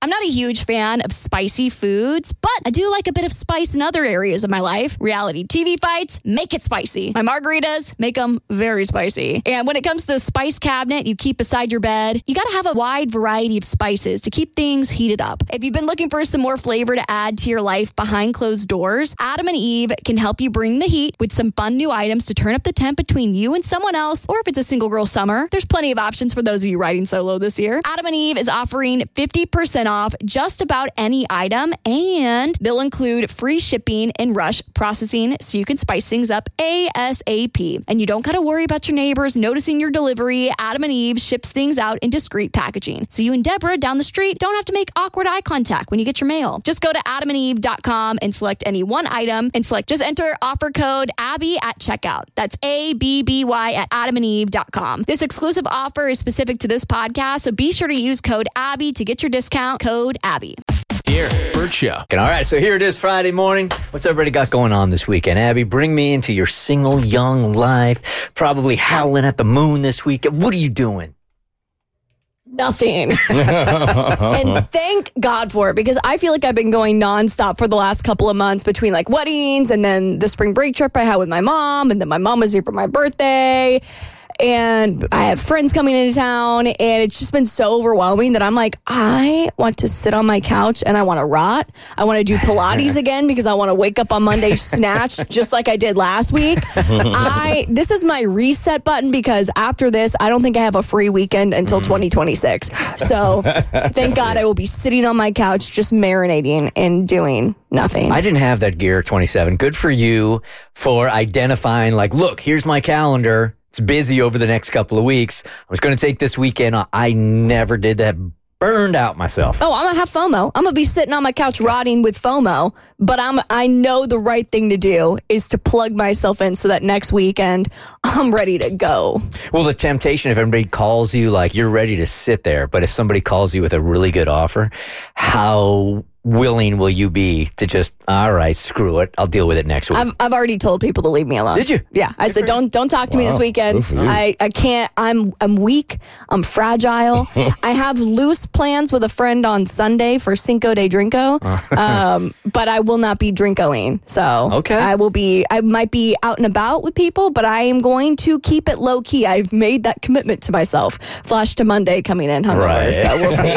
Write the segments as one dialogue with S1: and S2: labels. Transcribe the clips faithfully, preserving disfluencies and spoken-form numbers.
S1: I'm not a huge fan of spicy foods, but I do like a bit of spice in other areas of my life. Reality T V fights, make it spicy. My margaritas, make them very spicy. And when it comes to the spice cabinet you keep beside your bed, you got to have a wide variety of spices to keep things heated up. If you've been looking for some more flavor to add to your life behind closed doors, Adam and Eve can help you bring the heat with some fun new items to turn up the temp between you and someone else, or if it's a single girl summer, there's plenty of options for those of you riding solo this year. Adam and Eve is offering fifty percent off just about any item, and they'll include free shipping and rush processing so you can spice things up ASAP. And you don't got to worry about your neighbors noticing your delivery. Adam and Eve ships things out in discreet packaging, so you and Deborah down the street don't have to make awkward eye contact when you get your mail. Just go to adam and eve dot com and select any one item and select, just enter offer code Abby at checkout. That's A B B Y at adam and eve dot com. This exclusive offer is specific to this podcast, so be sure to use code Abby to get your discount. Code Abby.
S2: Here, Bert Show.
S3: All right, so here it is, Friday morning. What's everybody got going on this weekend? Abby, bring me into your single young life. Probably howling at the moon this weekend. What are you doing?
S1: Nothing. And thank God for it, because I feel like I've been going nonstop for the last couple of months between like weddings and then the spring break trip I had with my mom, and then my mom was here for my birthday. And I have friends coming into town, and it's just been so overwhelming that I'm like, I want to sit on my couch and I want to rot. I want to do Pilates again because I want to wake up on Monday snatched just like I did last week. I This is my reset button, because after this, I don't think I have a free weekend until mm. twenty twenty-six. So thank God I will be sitting on my couch just marinating and doing nothing.
S3: I didn't have that gear at twenty-seven. Good for you for identifying, like, look, here's my calendar. It's busy over the next couple of weeks. I was going to take this weekend. I never did that. Burned out myself.
S1: Oh, I'm going to have FOMO. I'm going to be sitting on my couch rotting with FOMO. But I'm, I know the right thing to do is to plug myself in so that next weekend I'm ready to go.
S3: Well, the temptation, if everybody calls you like you're ready to sit there, but if somebody calls you with a really good offer, how willing will you be to just, all right, screw it, I'll deal with it next week?
S1: I've, I've already told people to leave me alone.
S3: Did you?
S1: Yeah. I said, don't don't talk to
S2: wow.
S1: me this weekend. I, I can't, I'm I'm weak. I'm fragile. I have loose plans with a friend on Sunday for Cinco de Drinko, um, but I will not be drinkoing. So
S3: okay.
S1: I will be, I might be out and about with people, but I am going to keep it low key. I've made that commitment to myself. Flash to Monday coming in hungover,
S3: right.
S1: So we'll see.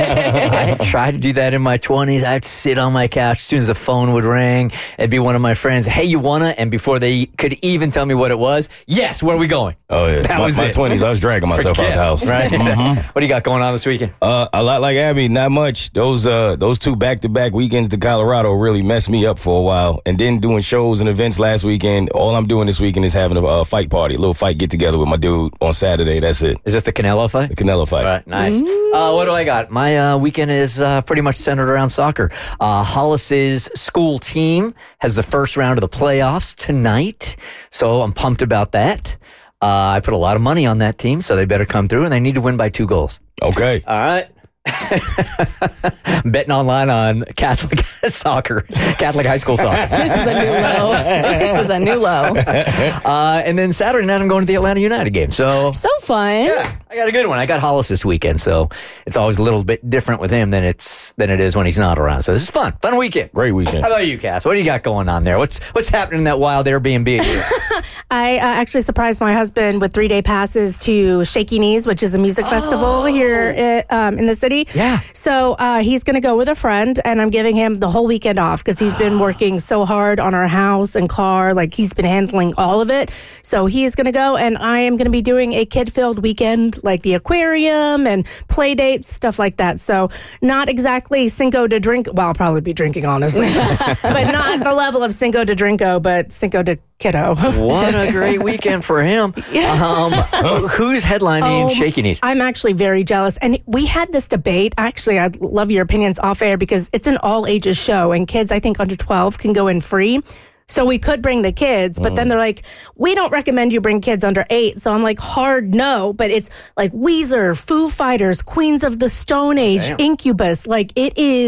S3: I tried to do that in my twenties. I'd sit on my couch. As soon as the phone would ring, it'd be one of my friends. Hey, you wanna? And before they could even tell me what it was, yes, where are we going?
S2: Oh, yeah.
S3: That
S2: my,
S3: was
S2: my
S3: it.
S2: twenties, I was dragging myself
S3: Forget,
S2: out the house.
S3: Right?
S2: Mm-hmm.
S3: What do you got going on this weekend?
S2: Uh, a lot like Abby, not much. Those uh, those two back-to-back weekends to Colorado really messed me up for a while. And then doing shows and events last weekend. All I'm doing this weekend is having a uh, fight party, a little fight get-together with my dude on Saturday. That's it.
S3: Is this the Canelo fight?
S2: The Canelo fight.
S3: All right, nice. Uh, what do I got? My uh, weekend is uh, pretty much centered around soccer. Uh, Hollis's school team has the first round of the playoffs tonight, so I'm pumped about that. Uh, I put a lot of money on that team, so they better come through, and they need to win by two goals.
S2: Okay.
S3: All right. Betting online on Catholic soccer, Catholic high school soccer.
S1: This is a new low. This is a new low.
S3: Uh, and then Saturday night, I'm going to the Atlanta United game. So,
S1: So fun.
S3: yeah, I got a good one. I got Hollis this weekend, so it's always a little bit different with him than it's than it is when he's not around. So this is fun, fun weekend.
S2: Great weekend.
S3: How about you, Cass? What do you got going on there? What's what's happening in that wild Airbnb?
S4: I uh, actually surprised my husband with three-day passes to Shaky Knees, which is a music festival here i- um, in the city.
S3: Yeah.
S4: So uh, he's going to go with a friend, and I'm giving him the whole weekend off because he's been working so hard on our house and car. Like, he's been handling all of it. So he is going to go, and I am going to be doing a kid-filled weekend, like the aquarium and play dates, stuff like that. So not exactly Cinco de Drink. Well, I'll probably be drinking, honestly. But not the level of Cinco de Drinko, but Cinco de Kiddo.
S3: What a great weekend for him. Um, who's headlining
S4: Oh,
S3: Shaky Knees?
S4: I'm actually very jealous. And we had this debate. Actually, I'd love your opinions off air because it's an all ages show and kids, I think under twelve can go in free. So we could bring the kids, but mm. then they're like, we don't recommend you bring kids under eight. So I'm like, hard no. But it's like Weezer, Foo Fighters, Queens of the Stone Age, Damn. Incubus. Like, it is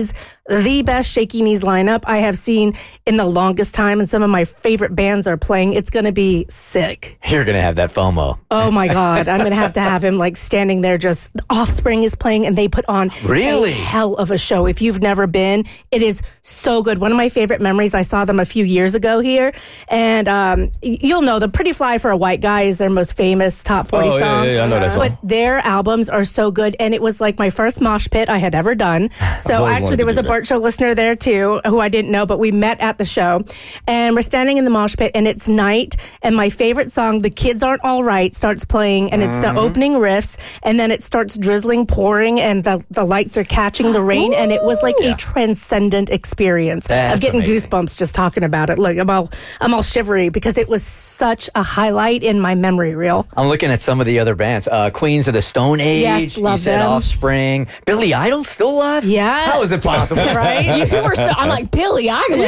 S4: the best Shaky Knees lineup I have seen in the longest time, and some of my favorite bands are playing. It's going to be sick.
S3: You're going to have that FOMO.
S4: Oh my God. I'm going to have to have him like standing there just, Offspring is playing and they put on
S3: really?
S4: a hell of a show. If you've never been, it is so good. One of my favorite memories, I saw them a few years ago here, and um, you'll know them. Pretty Fly for a White Guy is their most famous top forty
S2: oh,
S4: song.
S2: Yeah, yeah, I know that song.
S4: But their albums are so good, and it was like my first mosh pit I had ever done. So actually there was a Burt Show listener there too, who I didn't know, but we met at the show, and we're standing in the mosh pit, and it's night, and my favorite song, The Kids Aren't All Right, starts playing, and it's
S3: Mm-hmm.
S4: the opening riffs, and then it starts drizzling, pouring, and the, the lights are catching the rain, and it was like
S3: Yeah.
S4: a transcendent experience.
S3: That's
S4: I'm getting
S3: amazing.
S4: goosebumps just talking about it. Like I'm all, I'm all shivery because it was such a highlight in my memory reel.
S3: I'm looking at some of the other bands. Uh, Queens of the Stone Age.
S4: Yes, love
S3: you said
S4: them.
S3: Offspring. Billy Idol still alive?
S4: Yeah.
S3: How is it possible?
S4: Right?
S1: You were so, I'm like, Billy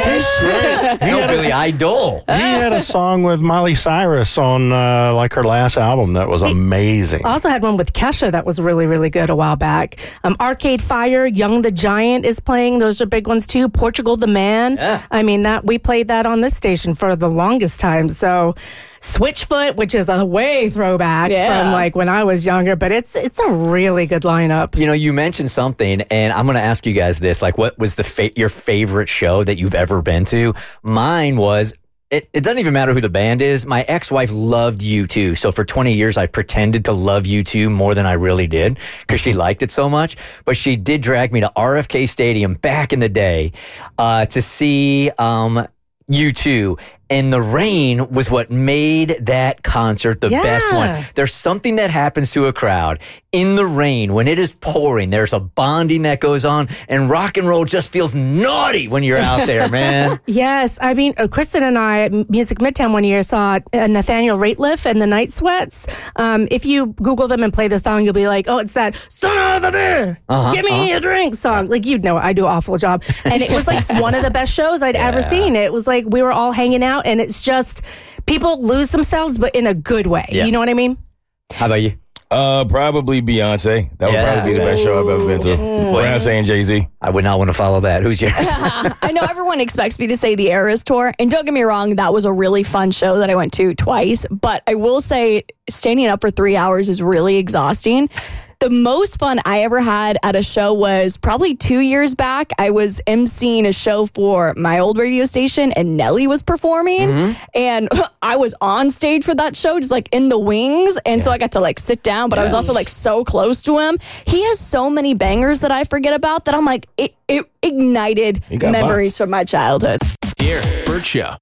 S1: Eilish.
S3: No, Billy Idol.
S5: He had a song with Miley Cyrus on uh, like her last album that was amazing.
S4: I also had one with Kesha that was really, really good a while back. Um, Arcade Fire, Young the Giant is playing. Those are big ones too. Portugal the Man.
S3: Yeah.
S4: I mean, that we played that on this station for the longest time. So Switchfoot, which is a way throwback
S1: Yeah.
S4: from like when I was younger, but it's it's a really good lineup.
S3: You know, you mentioned something, and I'm going to ask you guys this. Like, what was the fa- your favorite show that you've ever been to? Mine was... It, it doesn't even matter who the band is. My ex-wife loved U two. So for twenty years, I pretended to love U two more than I really did because she liked it so much. But she did drag me to R F K Stadium back in the day uh, to see um, U two. And the rain was what made that concert the
S4: Yeah.
S3: best one. There's something that happens to a crowd in the rain when it is pouring. There's a bonding that goes on, and rock and roll just feels naughty when you're out there, man.
S4: Yes, I mean, uh, Kristen and I at Music Midtown one year saw uh, Nathaniel Rateliff and the Night Sweats. Um, if you Google them and play the song, you'll be like, oh, it's that son of a beer,
S3: Uh-huh,
S4: give me
S3: uh-huh.
S4: a drink song. Like, you'd know, I do an awful job. And it was like one of the best shows I'd ever seen. It was like we were all hanging out, and it's just people lose themselves, but in a good way.
S3: Yeah.
S4: You know what I mean?
S3: How about you?
S2: Uh, probably Beyonce. That would
S3: Yeah.
S2: probably be the best show I've ever been to. Beyonce and Jay-Z.
S3: I would not want to follow that. Who's yours?
S1: I know everyone expects me to say the Eras Tour, and don't get me wrong, that was a really fun show that I went to twice, but I will say standing up for three hours is really exhausting. The most fun I ever had at a show was probably two years back. I was emceeing a show for my old radio station, and Nelly was performing. And I was on stage for that show, just like in the wings. And so I got to like sit down, but I was also like so close to him. He has so many bangers that I forget about that I'm like, it, it ignited
S2: You got
S1: memories from my childhood.
S6: Here, Burt Show.